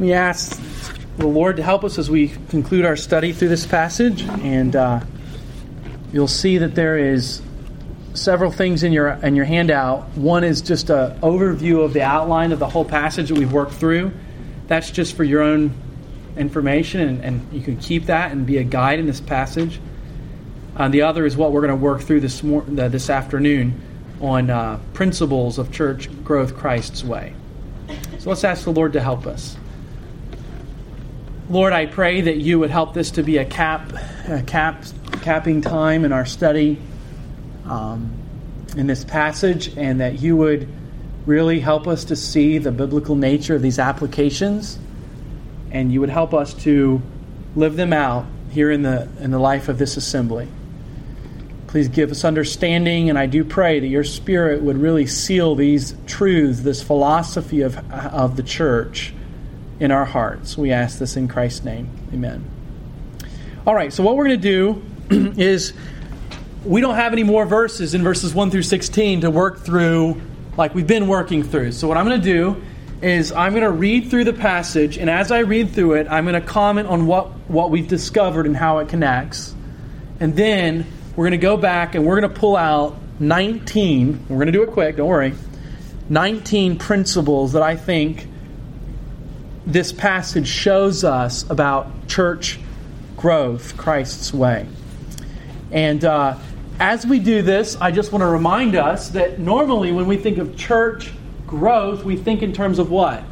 We ask the Lord to help us as we conclude our study through this passage, and you'll see that there is several things in your handout. One is just an overview of the outline of the whole passage that we've worked through. That's just for your own information, and you can keep that and be a guide in this passage. The other is what we're going to work through this afternoon on principles of church growth Christ's way. So let's ask the Lord to help us. Lord, I pray that you would help this to be a capping time in our study in this passage, and that you would really help us to see the biblical nature of these applications, and you would help us to live them out here in the life of this assembly. Please give us understanding, and I do pray that your Spirit would really seal these truths, this philosophy of the church in our hearts. We ask this in Christ's name. Amen. All right, so what we're going to do is we don't have any more verses in verses 1 through 16 to work through like we've been working through. So what I'm going to do is I'm going to read through the passage, and as I read through it, I'm going to comment on what we've discovered and how it connects. And then we're going to go back and we're going to pull out 19, we're going to do it quick, don't worry, 19 principles that I think this passage shows us about church growth, Christ's way. And as we do this, I just want to remind us that normally when we think of church growth, we think in terms of what?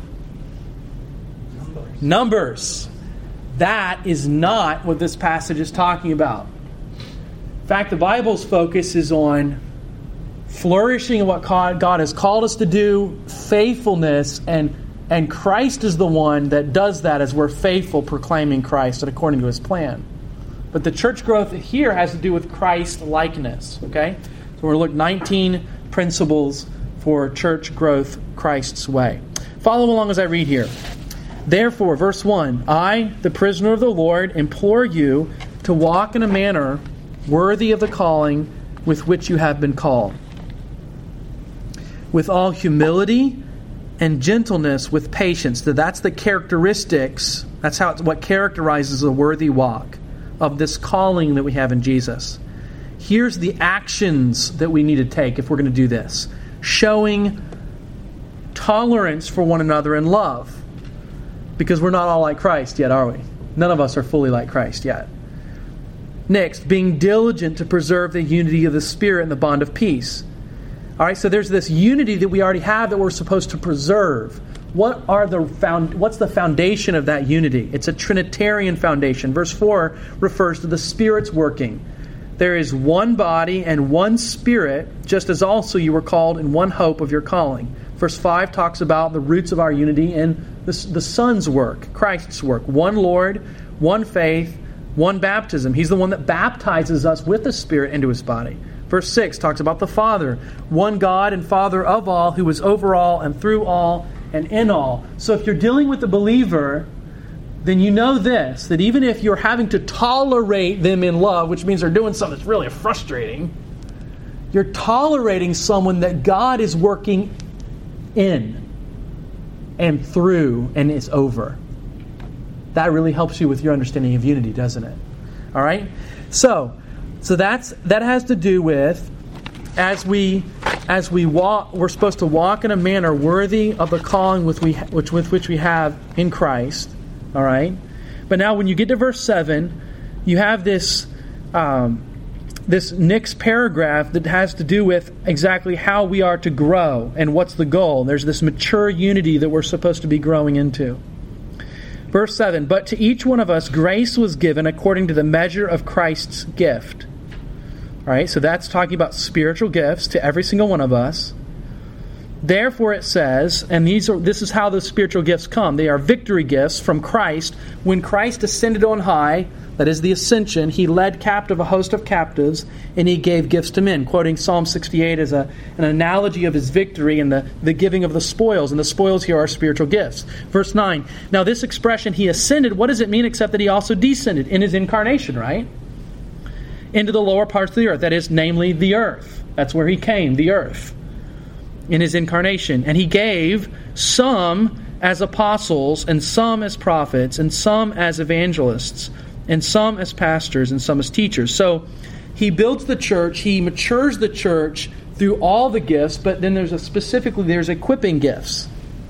Numbers. That is not what this passage is talking about. In fact, the Bible's focus is on flourishing in what God has called us to do, faithfulness, and Christ is the one that does that as we're faithful, proclaiming Christ and according to His plan. But the church growth here has to do with Christ-likeness. Okay? So we're going to look 19 principles for church growth Christ's way. Follow along as I read here. Therefore, verse 1, I, the prisoner of the Lord, implore you to walk in a manner worthy of the calling with which you have been called, with all humility and gentleness, with patience. So that's the characteristics. That's what characterizes a worthy walk of this calling that we have in Jesus. Here's the actions that we need to take if we're going to do this. Showing tolerance for one another in love. Because we're not all like Christ yet, are we? None of us are fully like Christ yet. Next, being diligent to preserve the unity of the Spirit and the bond of peace. All right, so there's this unity that we already have that we're supposed to preserve. What's the foundation of that unity? It's a Trinitarian foundation. Verse 4 refers to the Spirit's working. There is one body and one Spirit, just as also you were called in one hope of your calling. Verse 5 talks about the roots of our unity in the Son's work, Christ's work. One Lord, one faith, one baptism. He's the one that baptizes us with the Spirit into His body. Verse 6 talks about the Father, one God and Father of all, who is over all and through all and in all. So if you're dealing with the believer, then you know this, that even if you're having to tolerate them in love, which means they're doing something that's really frustrating, you're tolerating someone that God is working in and through and is over. That really helps you with your understanding of unity, doesn't it? All right? So that has to do with as we walk, we're supposed to walk in a manner worthy of the calling with which we have in Christ. All right? But now when you get to verse 7, you have this next paragraph that has to do with exactly how we are to grow and what's the goal. There's this mature unity that we're supposed to be growing into. Verse 7, but to each one of us grace was given according to the measure of Christ's gift. All right, so that's talking about spiritual gifts to every single one of us. Therefore it says, and this is how the spiritual gifts come. They are victory gifts from Christ. When Christ ascended on high, that is the ascension, He led captive a host of captives, and He gave gifts to men. Quoting Psalm 68 as an analogy of His victory and the giving of the spoils. And the spoils here are spiritual gifts. Verse 9, now this expression, He ascended, what does it mean except that He also descended in His incarnation, right? Into the lower parts of the earth, that is, namely the earth. That's where He came, the earth, in His incarnation. And He gave some as apostles, and some as prophets, and some as evangelists, and some as pastors, and some as teachers. So he builds the church, he matures the church through all the gifts, but then there's equipping gifts.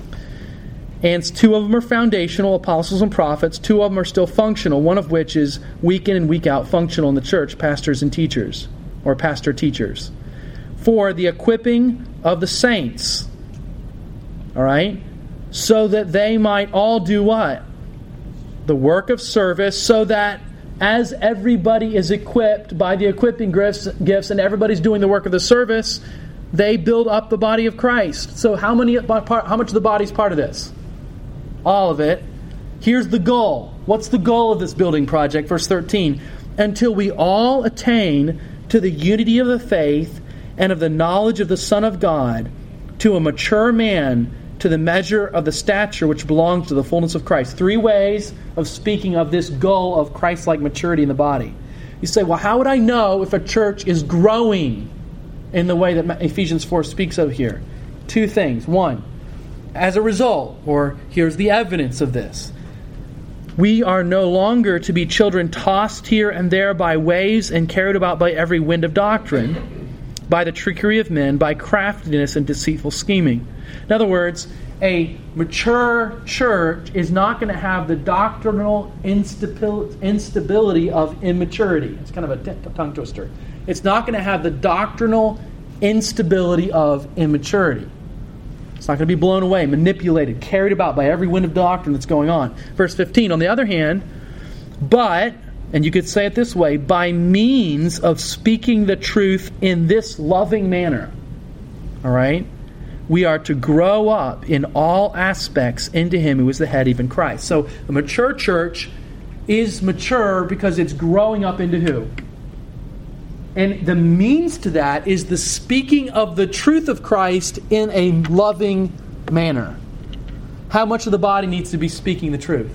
And 2 of them are foundational, apostles and prophets. 2 of them are still functional, one of which is week in and week out functional in the church, pastors and teachers, or pastor-teachers. For the equipping of the saints, all right, so that they might all do what? The work of service, so that as everybody is equipped by the equipping gifts and everybody's doing the work of the service, they build up the body of Christ. So how much of the body is part of this? All of it. Here's the goal. What's the goal of this building project? Verse 13. Until we all attain to the unity of the faith and of the knowledge of the Son of God, to a mature man, to the measure of the stature which belongs to the fullness of Christ. 3 ways of speaking of this goal of Christ-like maturity in the body. You say, well, how would I know if a church is growing in the way that Ephesians 4 speaks of here? 2 things. 1, as a result, or here's the evidence of this. We are no longer to be children tossed here and there by waves and carried about by every wind of doctrine, by the trickery of men, by craftiness and deceitful scheming. In other words, a mature church is not going to have the doctrinal instability of immaturity. It's kind of a tongue twister. It's not going to have the doctrinal instability of immaturity. It's not going to be blown away, manipulated, carried about by every wind of doctrine that's going on. Verse 15, on the other hand, but, and you could say it this way, by means of speaking the truth in this loving manner, all right, we are to grow up in all aspects into Him who is the head, even Christ. So a mature church is mature because it's growing up into who? And the means to that is the speaking of the truth of Christ in a loving manner. How much of the body needs to be speaking the truth?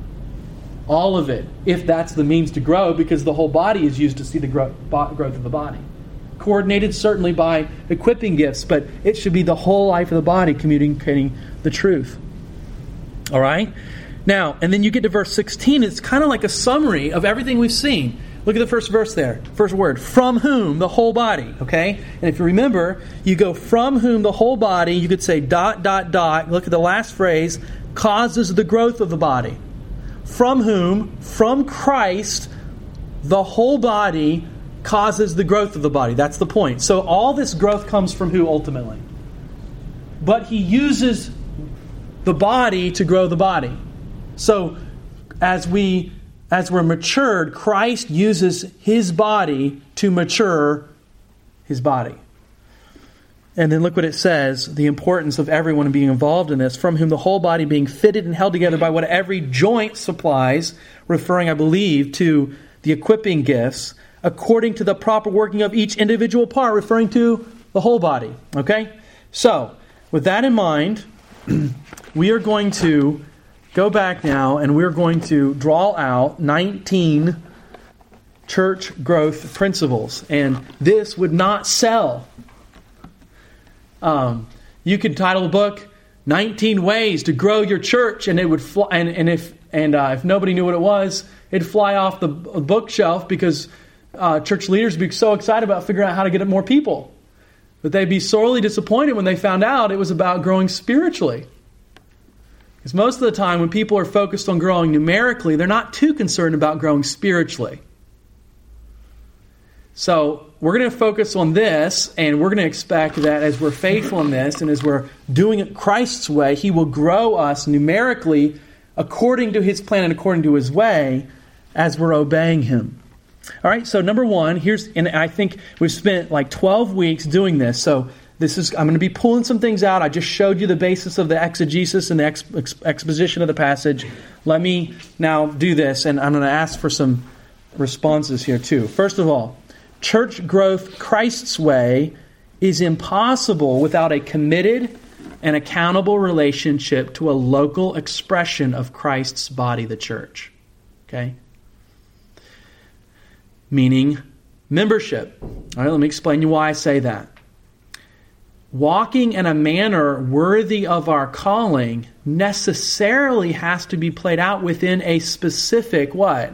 All of it, if that's the means to grow, because the whole body is used to see the growth of the body. Coordinated certainly by equipping gifts, but it should be the whole life of the body communicating the truth. All right? Now, and then you get to verse 16. It's kind of like a summary of everything we've seen. Look at the first verse there. First word. From whom the whole body. Okay? And if you remember, you go from whom the whole body, you could say ... Look at the last phrase. Causes the growth of the body. From whom, from Christ, the whole body causes the growth of the body. That's the point. So all this growth comes from who ultimately? But He uses the body to grow the body. So as we're matured, Christ uses His body to mature His body. And then look what it says, the importance of everyone being involved in this, from whom the whole body being fitted and held together by what every joint supplies, referring, I believe, to the equipping gifts, according to the proper working of each individual part, referring to the whole body. Okay? So, with that in mind, we are going to go back now and we're going to draw out 19 church growth principles. And this would not sell. You could title the book 19 Ways to Grow Your Church, and it would fly, and if nobody knew what it was, it'd fly off the bookshelf because church leaders would be so excited about figuring out how to get more people. But they'd be sorely disappointed when they found out it was about growing spiritually. Because most of the time when people are focused on growing numerically, they're not too concerned about growing spiritually. So we're going to focus on this, and we're going to expect that as we're faithful in this, and as we're doing it Christ's way, He will grow us numerically according to His plan and according to His way as we're obeying Him. All right, so number one, and I think we've spent like 12 weeks doing this, so I'm going to be pulling some things out. I just showed you the basis of the exegesis and the exposition of the passage. Let me now do this, and I'm going to ask for some responses here too. First of all, church growth Christ's way is impossible without a committed and accountable relationship to a local expression of Christ's body, the church. Okay? Meaning membership. All right, let me explain you why I say that. walking in a manner worthy of our calling necessarily has to be played out within a specific what?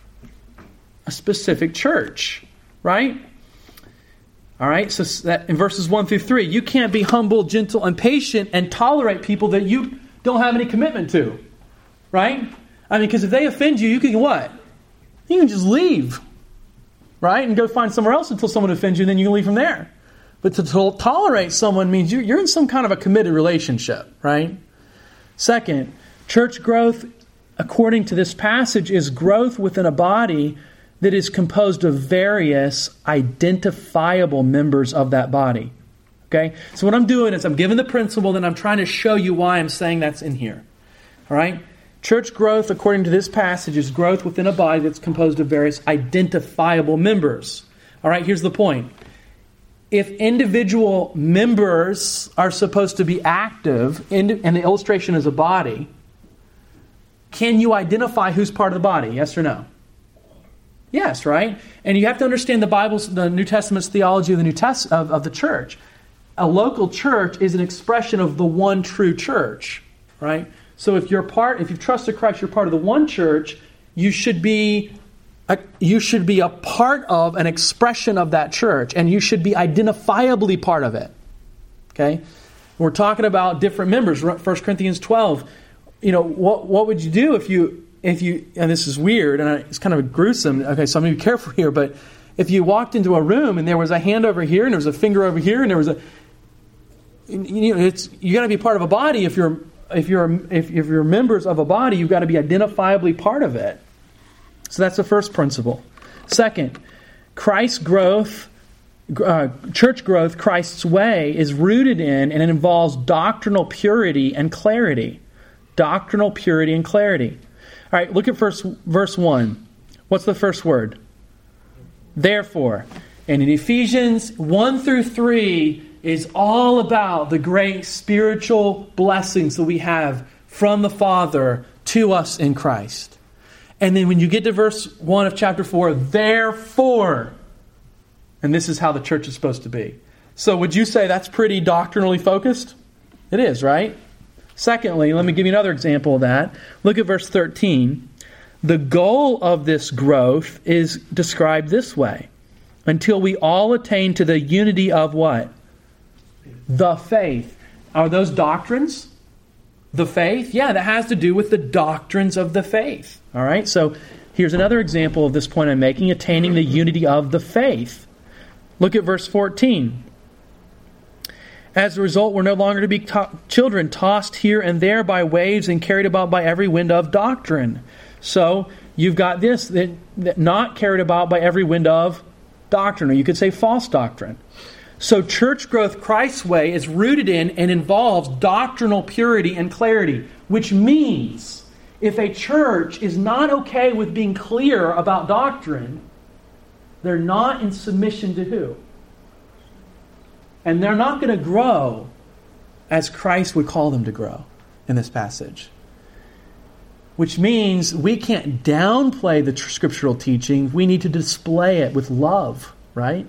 A specific church, right? All right, so that in verses 1 through 3, you can't be humble, gentle, and patient and tolerate people that you don't have any commitment to, right? I mean, because if they offend you, you can what? You can just leave, right? And go find somewhere else until someone offends you, and then you can leave from there. But to tolerate someone means you're in some kind of a committed relationship, right? Second, church growth, according to this passage, is growth within a body that is composed of various identifiable members of that body. Okay? So what I'm doing is I'm giving the principle, then I'm trying to show you why I'm saying that's in here. All right? Church growth, according to this passage, is growth within a body that's composed of various identifiable members. All right, here's the point. If individual members are supposed to be active, and the illustration is a body, can you identify who's part of the body? Yes or no? Yes, right? And you have to understand the New Testament's theology of the church. A local church is an expression of the one true church, right? So if you've trusted Christ, you're part of the one church, you should be a part of an expression of that church, and you should be identifiably part of it. Okay? We're talking about different members. 1 Corinthians 12. What would you do if you and this is weird and it's kind of gruesome. Okay, so I'm going to be careful here, but if you walked into a room and there was a hand over here and there was a finger over here and there was you got to be part of a body. If you're members of a body, you've got to be identifiably part of it. So that's the first principle. Second, church growth, Christ's way, is rooted in and it involves doctrinal purity and clarity. Doctrinal purity and clarity. All right, look at verse 1. What's the first word? Therefore. And in Ephesians 1 through 3 is all about the great spiritual blessings that we have from the Father to us in Christ. And then when you get to verse 1 of chapter 4, therefore, and this is how the church is supposed to be. So would you say that's pretty doctrinally focused? It is, right? Secondly, let me give you another example of that. Look at verse 13. The goal of this growth is described this way. Until we all attain to the unity of what? The faith. Are those doctrines? The faith? Yeah, that has to do with the doctrines of the faith. All right, so here's another example of this point I'm making, attaining the unity of the faith. Look at verse 14. As a result, we're no longer to be children tossed here and there by waves and carried about by every wind of doctrine. So you've got this, that not carried about by every wind of doctrine, or you could say false doctrine. So church growth Christ's way is rooted in and involves doctrinal purity and clarity, which means if a church is not okay with being clear about doctrine, they're not in submission to who? And they're not going to grow as Christ would call them to grow in this passage. Which means we can't downplay the scriptural teaching. We need to display it with love, right?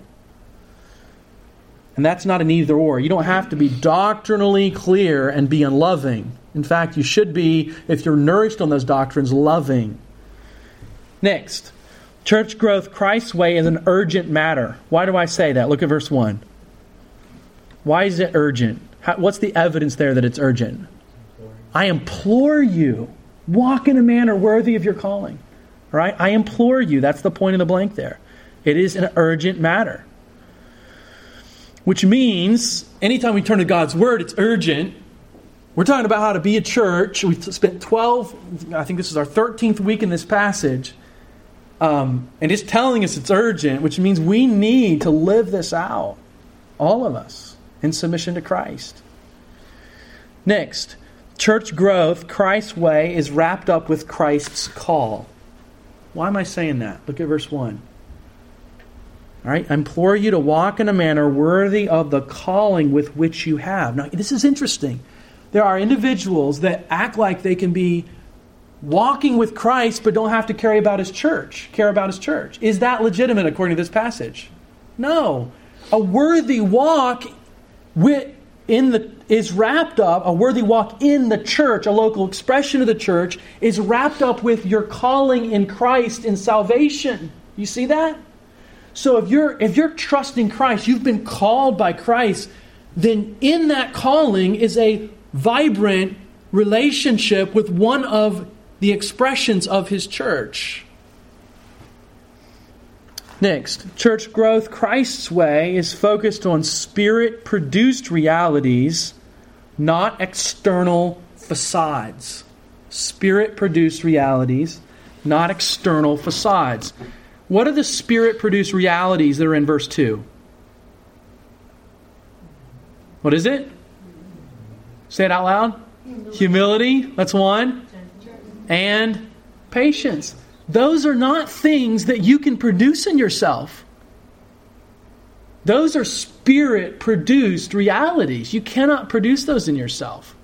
And that's not an either or. You don't have to be doctrinally clear and be unloving. In fact, you should be, if you're nourished on those doctrines, loving. Next, church growth Christ's way is an urgent matter. Why do I say that? Look at verse 1. Why is it urgent? What's the evidence there that it's urgent? I implore you, walk in a manner worthy of your calling. All right? I implore you. That's the point in the blank there. It is an urgent matter. Which means, anytime we turn to God's Word, it's urgent. We're talking about how to be a church. We've spent I think this is our 13th week in this passage. And it's telling us it's urgent, which means we need to live this out. All of us. In submission to Christ. Next, church growth, Christ's way, is wrapped up with Christ's call. Why am I saying that? Look at verse 1. All right, I implore you to walk in a manner worthy of the calling with which you have. Now, this is interesting. There are individuals that act like they can be walking with Christ but don't have to care about his church. Is that legitimate according to this passage? No. A worthy walk is wrapped up, a worthy walk in the church, a local expression of the church, is wrapped up with your calling in Christ in salvation. You see that? So if you're trusting Christ, you've been called by Christ, then in that calling is a vibrant relationship with one of the expressions of His church. Next, church growth Christ's way is focused on Spirit-produced realities, not external facades. Spirit-produced realities, not external facades. What are the Spirit-produced realities that are in verse 2? What is it? Say it out loud. Humility, that's one. And patience. Those are not things that you can produce in yourself. Those are Spirit-produced realities. You cannot produce those in yourself.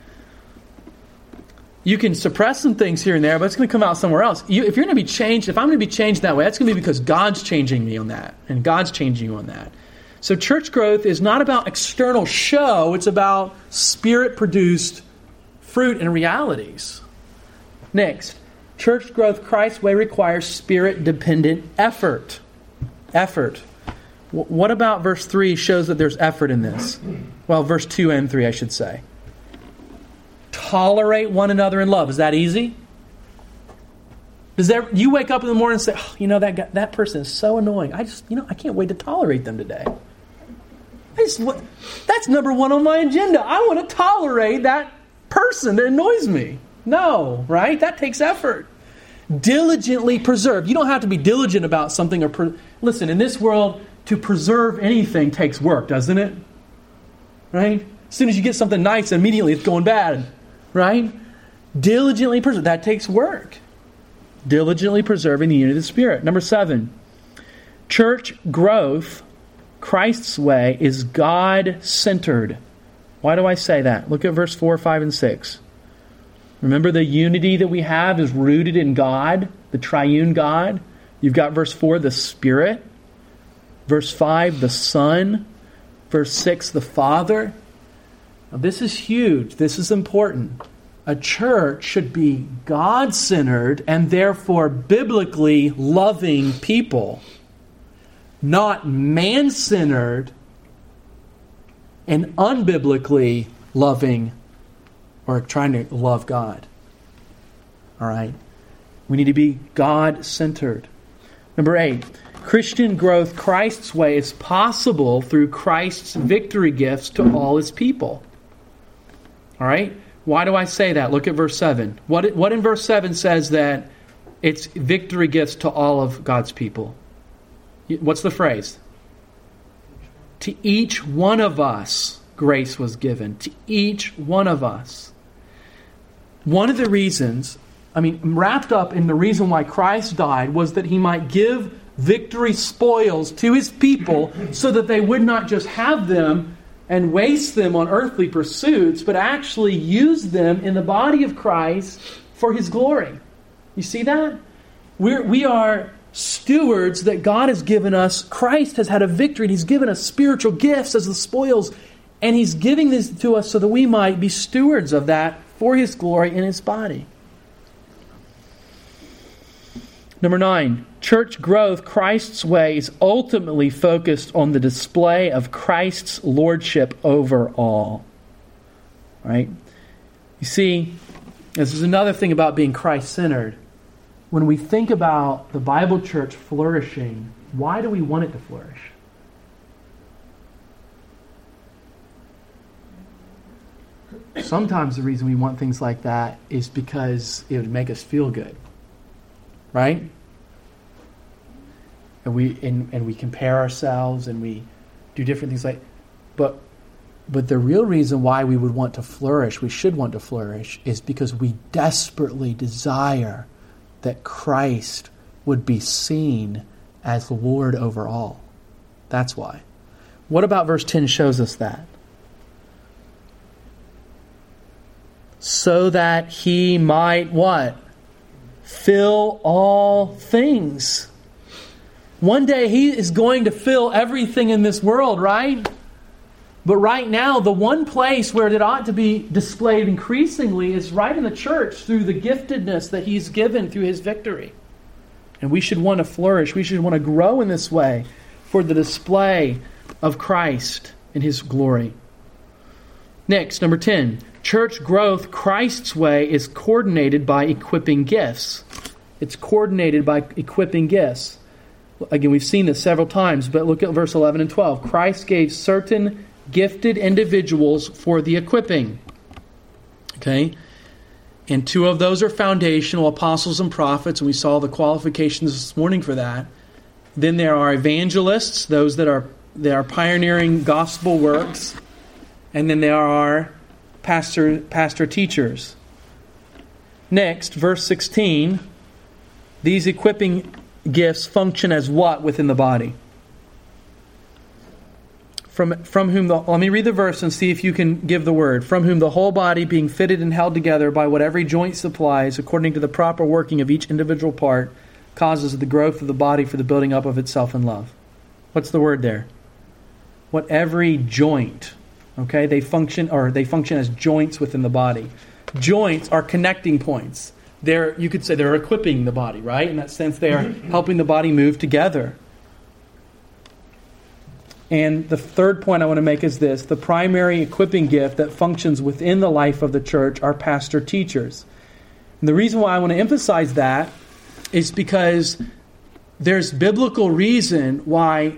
You can suppress some things here and there, but it's going to come out somewhere else. If you're going to be changed, if I'm going to be changed that way, that's going to be because God's changing me on that, and God's changing you on that. So church growth is not about external show, it's about Spirit-produced fruit and realities. Next, church growth Christ's way requires Spirit-dependent effort. Effort. What about verse 3 shows that there's effort in this? Well, verse 2 and 3, I should say. Tolerate one another in love. Is that easy? You wake up in the morning and say, that person is so annoying. I can't wait to tolerate them today. That's number one on my agenda. I want to tolerate that person that annoys me. No, right? That takes effort. Diligently preserve. You don't have to be diligent about something. Listen, in this world, to preserve anything takes work, doesn't it? Right? As soon as you get something nice, immediately it's going bad. Right? Diligently preserve. That takes work. Diligently preserving the unity of the Spirit. Number 7. Church growth, Christ's way, is God-centered. Why do I say that? Look at verse 4, 5, and 6. Remember, the unity that we have is rooted in God, the triune God. You've got verse 4, the Spirit. Verse 5, the Son. Verse 6, the Father. Now, this is huge. This is important. A church should be God-centered and therefore biblically loving people, not man-centered and unbiblically loving or trying to love God. All right? We need to be God-centered. Number 8, Christian growth Christ's way is possible through Christ's victory gifts to all His people. All right? Why do I say that? Look at verse 7. What in verse 7 says that it's victory gifts to all of God's people? What's the phrase? To each one of us grace was given. To each one of us. One of the reasons, wrapped up in the reason why Christ died was that He might give victory spoils to His people so that they would not just have them and waste them on earthly pursuits, but actually use them in the body of Christ for His glory. You see that? We are stewards that God has given us. Christ has had a victory, and He's given us spiritual gifts as the spoils, and He's giving this to us so that we might be stewards of that for His glory in His body. Number 9, church growth Christ's way is ultimately focused on the display of Christ's lordship over all. Right? You see, this is another thing about being Christ-centered. When we think about the Bible church flourishing, why do we want it to flourish? Sometimes the reason we want things like that is because it would make us feel good. Right? And we compare ourselves and we do different things but the real reason why we would want to flourish, we should want to flourish, is because we desperately desire that Christ would be seen as Lord over all. That's why. What about verse 10 shows us that? So that He might what? Fill all things. One day He is going to fill everything in this world, right? But right now, the one place where it ought to be displayed increasingly is right in the church through the giftedness that He's given through His victory. And we should want to flourish. We should want to grow in this way for the display of Christ in His glory. Next, number 10. Church growth, Christ's way, is coordinated by equipping gifts. It's coordinated by equipping gifts. Again, we've seen this several times, but look at verse 11 and 12. Christ gave certain gifted individuals for the equipping. Okay? And two of those are foundational, apostles and prophets, and we saw the qualifications this morning for that. Then there are evangelists, those that are pioneering gospel works. And then there are pastor teachers. Next, verse 16. These equipping gifts function as what within the body? From whom let me read the verse and see if you can give the word. From whom the whole body being fitted and held together by what every joint supplies, according to the proper working of each individual part, causes the growth of the body for the building up of itself in love. What's the word there? What every joint. Okay, they function as joints within the body. Joints are connecting points. You could say they're equipping the body, right? In that sense, they are helping the body move together. And the third point I want to make is this. The primary equipping gift that functions within the life of the church are pastor teachers. And the reason why I want to emphasize that is because there's biblical reason why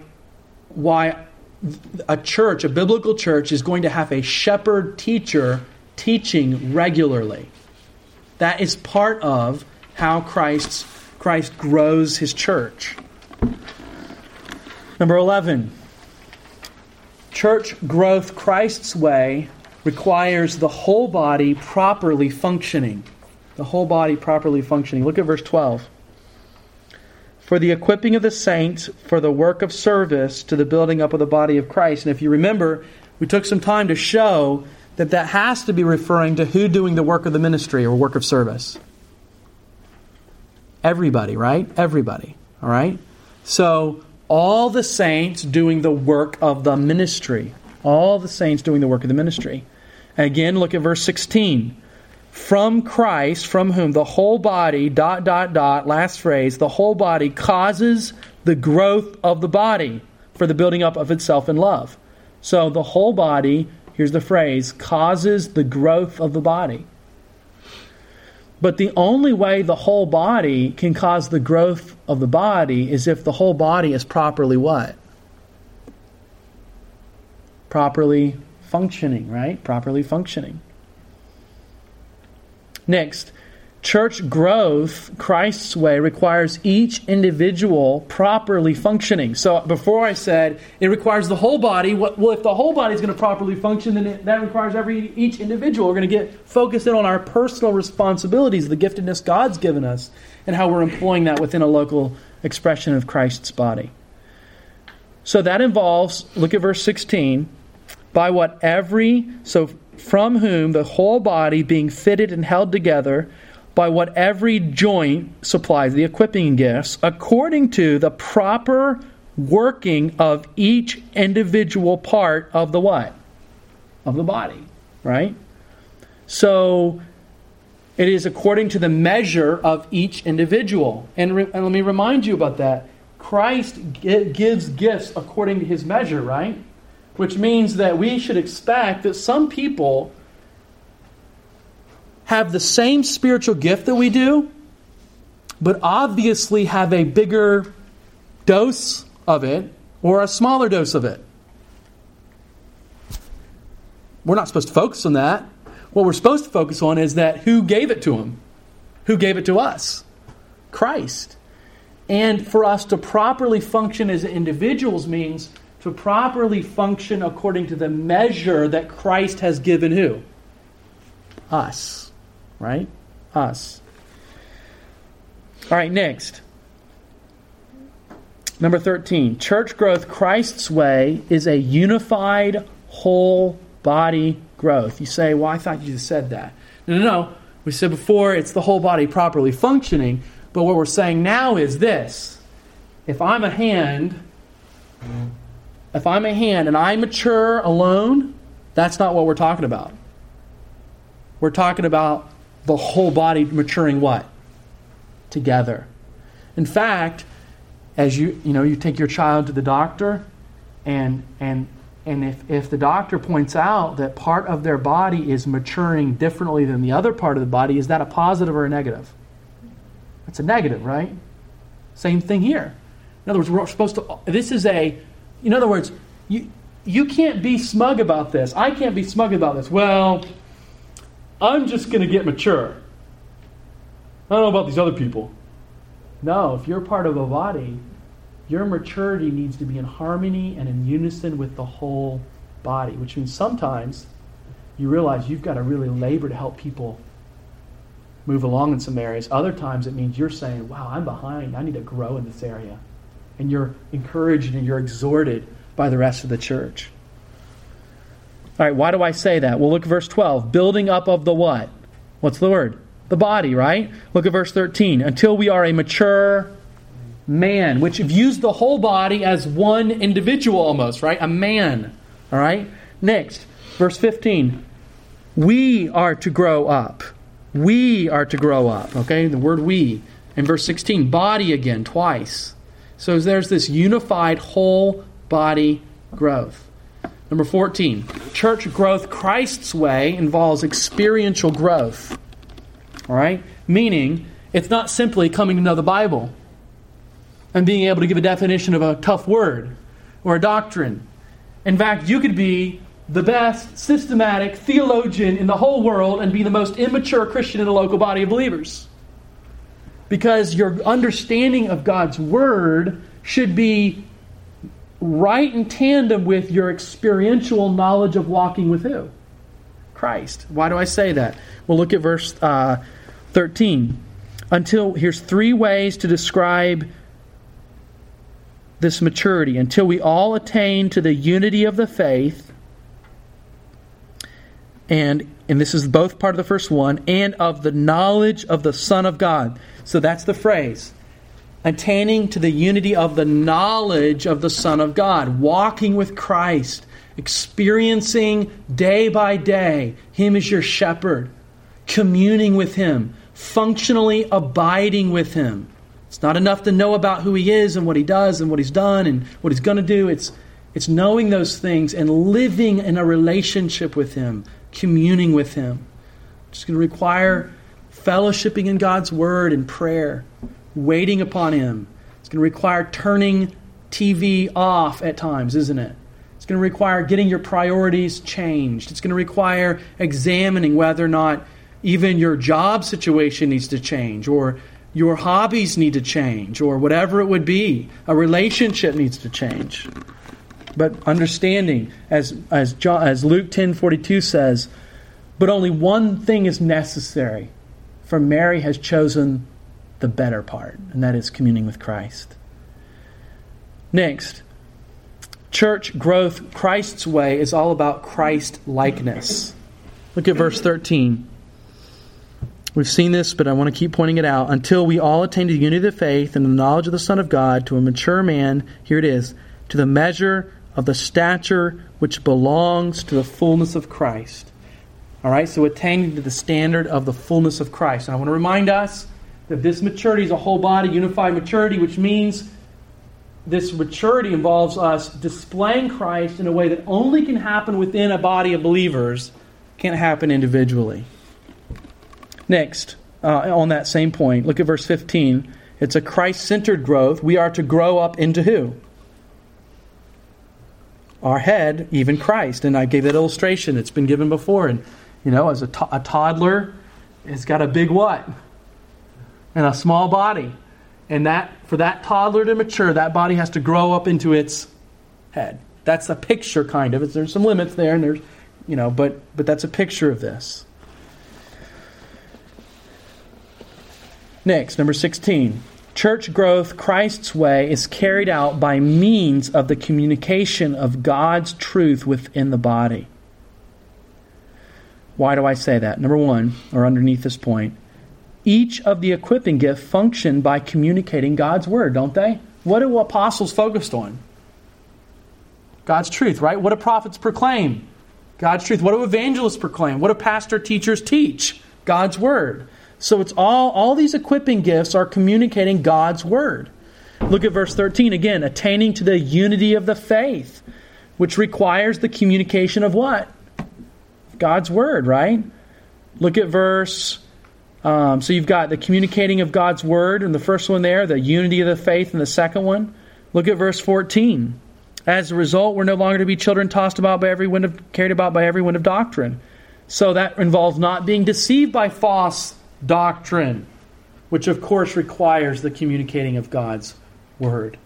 a biblical church is going to have a shepherd teacher teaching regularly. That is part of how Christ grows His church. Number 11. Church growth Christ's way requires the whole body properly functioning. The whole body properly functioning. Look at verse 12. For the equipping of the saints for the work of service to the building up of the body of Christ. And if you remember, we took some time to show that has to be referring to who doing the work of the ministry or work of service. Everybody, right? Everybody. All right? So, all the saints doing the work of the ministry. All the saints doing the work of the ministry. And again, look at verse 16. From Christ, from whom the whole body, ... last phrase, the whole body causes the growth of the body for the building up of itself in love. So the whole body, here's the phrase, causes the growth of the body. But the only way the whole body can cause the growth of the body is if the whole body is properly what? Properly functioning, right? Properly functioning. Next, church growth, Christ's way, requires each individual properly functioning. So before I said it requires the whole body. Well, if the whole body is going to properly function, then that requires each individual. We're going to get focused in on our personal responsibilities, the giftedness God's given us, and how we're employing that within a local expression of Christ's body. So that involves, look at verse 16, from whom the whole body being fitted and held together by what every joint supplies, the equipping gifts, according to the proper working of each individual part of the what? Of the body, right? So it is according to the measure of each individual. And let me remind you about that. Christ gives gifts according to His measure, right? Which means that we should expect that some people have the same spiritual gift that we do, but obviously have a bigger dose of it or a smaller dose of it. We're not supposed to focus on that. What we're supposed to focus on is that who gave it to him? Who gave it to us? Christ. And for us to properly function as individuals means to properly function according to the measure that Christ has given who? Us. Right? Us. All right, next. Number 13. Church growth Christ's way is a unified whole body growth. You say, well, I thought you just said that. No. We said before it's the whole body properly functioning. But what we're saying now is this. If I'm a hand if I'm a hand and I mature alone, that's not what we're talking about. We're talking about the whole body maturing what? Together. In fact, as you take your child to the doctor, and if the doctor points out that part of their body is maturing differently than the other part of the body, is that a positive or a negative? It's a negative, right? Same thing here. In other words, we're supposed to. In other words, you can't be smug about this. I can't be smug about this. Well, I'm just going to get mature. I don't know about these other people. No, if you're part of a body, your maturity needs to be in harmony and in unison with the whole body, which means sometimes you realize you've got to really labor to help people move along in some areas. Other times it means you're saying, wow, I'm behind. I need to grow in this area. And you're encouraged and you're exhorted by the rest of the church. All right, why do I say that? Well, look at verse 12. Building up of the what? What's the word? The body, right? Look at verse 13. Until we are a mature man, which views the whole body as one individual almost, right? A man. All right? Next, verse 15. We are to grow up. We are to grow up. Okay? The word we. In verse 16, body again, twice. So there's this unified whole body growth. Number 14, church growth Christ's way involves experiential growth. All right? Meaning, it's not simply coming to know the Bible and being able to give a definition of a tough word or a doctrine. In fact, you could be the best systematic theologian in the whole world and be the most immature Christian in the local body of believers. Because your understanding of God's Word should be right in tandem with your experiential knowledge of walking with who? Christ. Why do I say that? Well, look at verse 13. Here's 3 ways to describe this maturity. Until we all attain to the unity of the faith, and this is both part of the first one, and of the knowledge of the Son of God. So that's the phrase. Attaining to the unity of the knowledge of the Son of God. Walking with Christ. Experiencing day by day Him as your shepherd. Communing with Him. Functionally abiding with Him. It's not enough to know about who He is and what He does and what He's done and what He's going to do. It's knowing those things and living in a relationship with Him. Communing with Him. It's going to require fellowshipping in God's Word and prayer. Waiting upon Him. It's going to require turning TV off at times, isn't it? It's going to require getting your priorities changed. It's going to require examining whether or not even your job situation needs to change, or your hobbies need to change, or whatever it would be. A relationship needs to change. But understanding, as Luke 10:42 says, but only one thing is necessary, for Mary has chosen the better part, and that is communing with Christ. Next, church growth Christ's way is all about Christ-likeness. Look at verse 13. We've seen this, but I want to keep pointing it out. Until we all attain to the unity of the faith and the knowledge of the Son of God, to a mature man, here it is, to the measure of the stature which belongs to the fullness of Christ. All right, so attaining to the standard of the fullness of Christ. And I want to remind us that this maturity is a whole body, unified maturity, which means this maturity involves us displaying Christ in a way that only can happen within a body of believers, can't happen individually. Next, on that same point, look at verse 15. It's a Christ-centered growth. We are to grow up into who? Our head, even Christ. And I gave that illustration. It's been given before. And, as a toddler has got a big what? And a small body. And that for that toddler to mature, that body has to grow up into its head. That's a picture, kind of. There's some limits there, and there's, but that's a picture of this. Next, number 16. Church growth Christ's way is carried out by means of the communication of God's truth within the body. Why do I say that? Number 1, or underneath this point, each of the equipping gifts function by communicating God's Word, don't they? What do apostles focused on? God's truth, right? What do prophets proclaim? God's truth. What do evangelists proclaim? What do pastor teachers teach? God's word. So it's all these equipping gifts are communicating God's word. Look at verse 13 again. Attaining to the unity of the faith, which requires the communication of what? God's word, right? Look at verse... so you've got the communicating of God's word in the first one there, the unity of the faith in the second one. Look at verse 14. As a result, we're no longer to be children tossed about by every wind of, carried about by every wind of doctrine. So that involves not being deceived by false doctrine, which of course requires the communicating of God's word.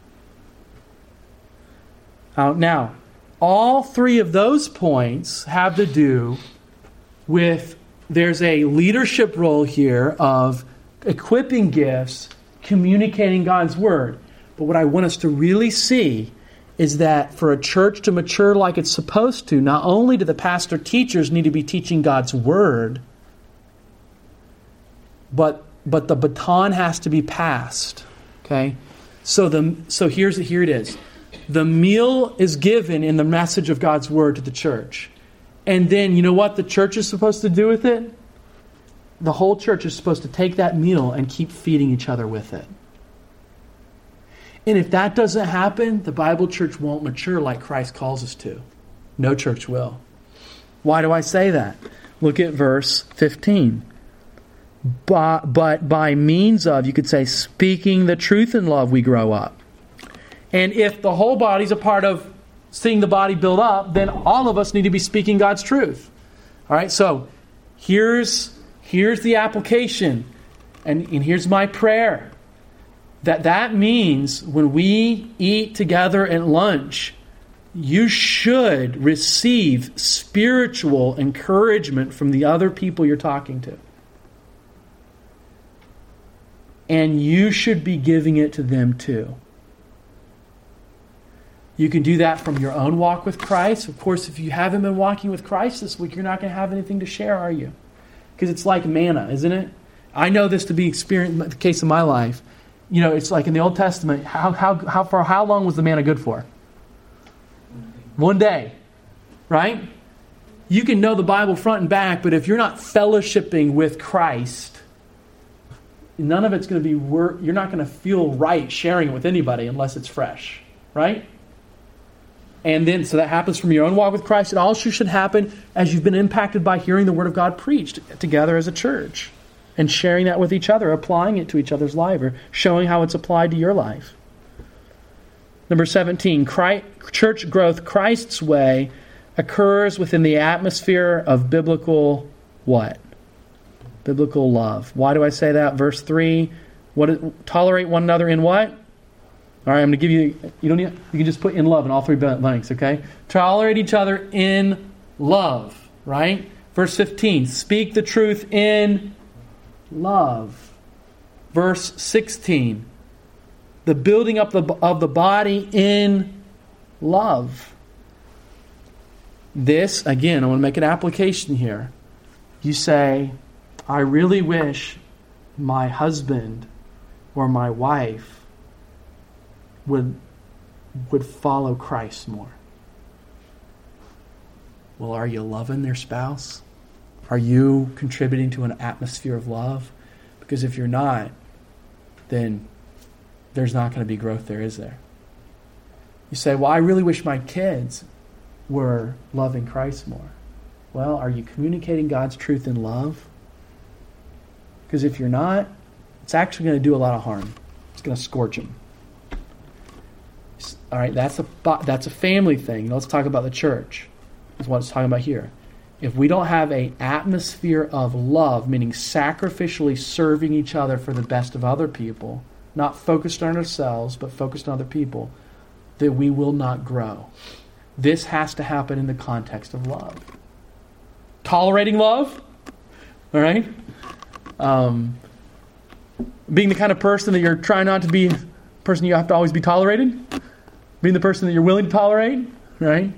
Now, all three of those points have to do with, there's a leadership role here of equipping gifts, communicating God's word. But what I want us to really see is that for a church to mature like it's supposed to, not only do the pastor teachers need to be teaching God's word, but the baton has to be passed. Okay? So here it is. The meal is given in the message of God's word to the church. And then, you know what the church is supposed to do with it? The whole church is supposed to take that meal and keep feeding each other with it. And if that doesn't happen, the Bible church won't mature like Christ calls us to. No church will. Why do I say that? Look at verse 15. But by means of, you could say, speaking the truth in love, we grow up. And if the whole body's a part of seeing the body build up, then all of us need to be speaking God's truth. All right, so here's the application. And here's my prayer. That means when we eat together at lunch, you should receive spiritual encouragement from the other people you're talking to. And you should be giving it to them too. You can do that from your own walk with Christ. Of course, if you haven't been walking with Christ this week, you're not going to have anything to share, are you? Because it's like manna, isn't it? I know this to be the case of my life. You know, it's like in the Old Testament, how long was the manna good for? 1 day, right? You can know the Bible front and back, but if you're not fellowshipping with Christ, none of it's going to be you're not going to feel right sharing it with anybody unless it's fresh, right? And then, so that happens from your own walk with Christ. It also should happen as you've been impacted by hearing the Word of God preached together as a church and sharing that with each other, applying it to each other's life, or showing how it's applied to your life. Number 17, church growth Christ's way occurs within the atmosphere of biblical what? Biblical love. Why do I say that? Verse 3, tolerate one another in what? All right, I'm going to give you, you can just put in love in all three blanks, okay? Tolerate each other in love, right? Verse 15, speak the truth in love. Verse 16, the building up of the body in love. This, again, I want to make an application here. You say, I really wish my husband or my wife would follow Christ more. Well, are you loving their spouse? Are you contributing to an atmosphere of love? Because if you're not, then there's not going to be growth there, is there? You say, well, I really wish my kids were loving Christ more. Well, are you communicating God's truth in love? Because if you're not, it's actually going to do a lot of harm. It's going to scorch them. All right, that's a family thing. Let's talk about the church. That's what it's talking about here. If we don't have an atmosphere of love, meaning sacrificially serving each other for the best of other people, not focused on ourselves, but focused on other people, then we will not grow. This has to happen in the context of love. Tolerating love, all right? Being the kind of person that you're trying not to be, the person you have to always be tolerated. Being the person that you're willing to tolerate, right?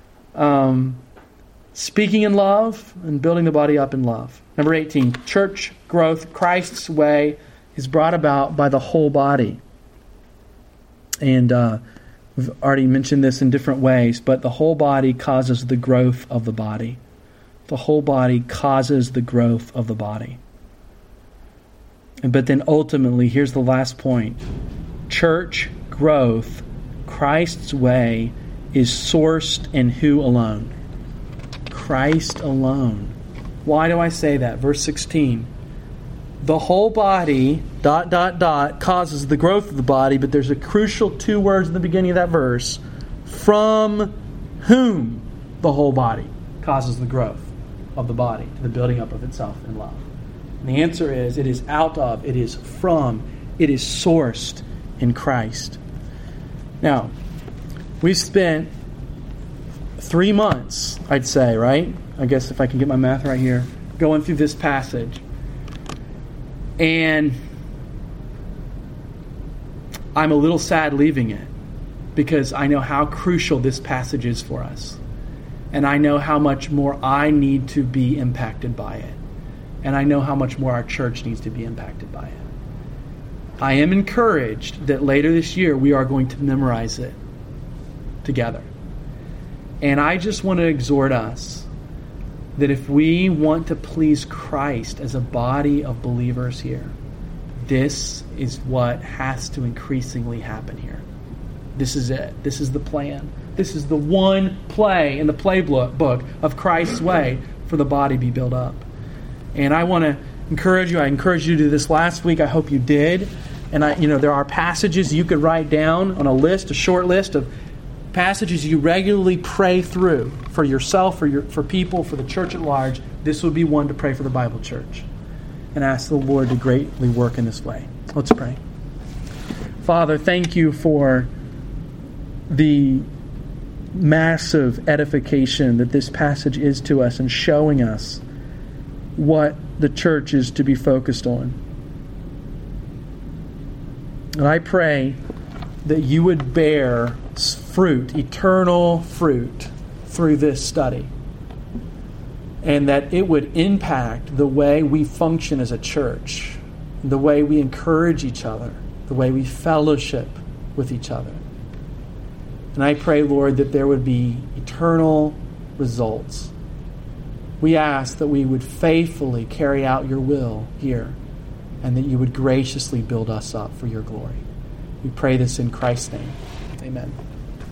Speaking in love and building the body up in love. Number 18, church growth, Christ's way, is brought about by the whole body. And We've already mentioned this in different ways, but the whole body causes the growth of the body. The whole body causes the growth of the body. But then ultimately, here's the last point. Church growth, Christ's way, is sourced in who alone? Christ alone. Why do I say that? Verse 16. The whole body, ... causes the growth of the body, but there's a crucial two words in the beginning of that verse. From whom the whole body causes the growth of the body to the building up of itself in love. And the answer is, it is out of, it is from, it is sourced in Christ. Now, we've spent 3 months, I'd say, right? I guess if I can get my math right here, going through this passage. And I'm a little sad leaving it because I know how crucial this passage is for us. And I know how much more I need to be impacted by it. And I know how much more our church needs to be impacted by it. I am encouraged that later this year we are going to memorize it together. And I just want to exhort us that if we want to please Christ as a body of believers here, this is what has to increasingly happen here. This is it. This is the plan. This is the one play in the playbook of Christ's way for the body to be built up. And I want to encourage you. I encouraged you to do this last week. I hope you did. And there are passages you could write down on a list, a short list of passages you regularly pray through for yourself, for people, for the church at large. This would be one to pray for the Bible church and ask the Lord to greatly work in this way. Let's pray. Father, thank you for the massive edification that this passage is to us and showing us what the church is to be focused on. And I pray that you would bear fruit, eternal fruit, through this study. And that it would impact the way we function as a church, the way we encourage each other, the way we fellowship with each other. And I pray, Lord, that there would be eternal results. We ask that we would faithfully carry out your will here, and that you would graciously build us up for your glory. We pray this in Christ's name. Amen.